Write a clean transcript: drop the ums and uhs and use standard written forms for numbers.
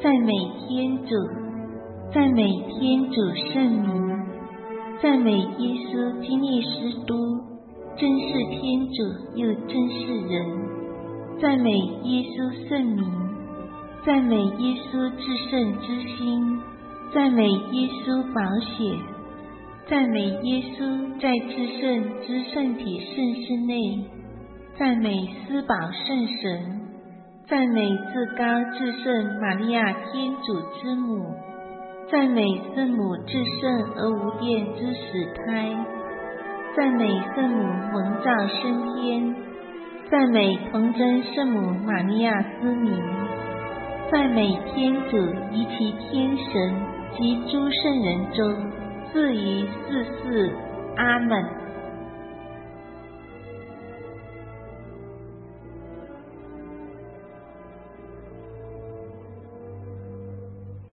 赞美天主，赞美天主圣名，赞美耶稣基督基督，真是天主又真是人，赞美耶稣圣名，赞美耶稣至圣之心，赞美耶稣宝血，赞美耶稣在至圣之圣体圣事内，赞美司宝圣神，赞美至高至圣玛利亚天主之母，赞美圣母至圣而无玷之始胎，赞美圣母蒙召升天，赞美童真圣母玛利亚之名，赞美天主及其天神及诸圣人中，至于世世。阿们。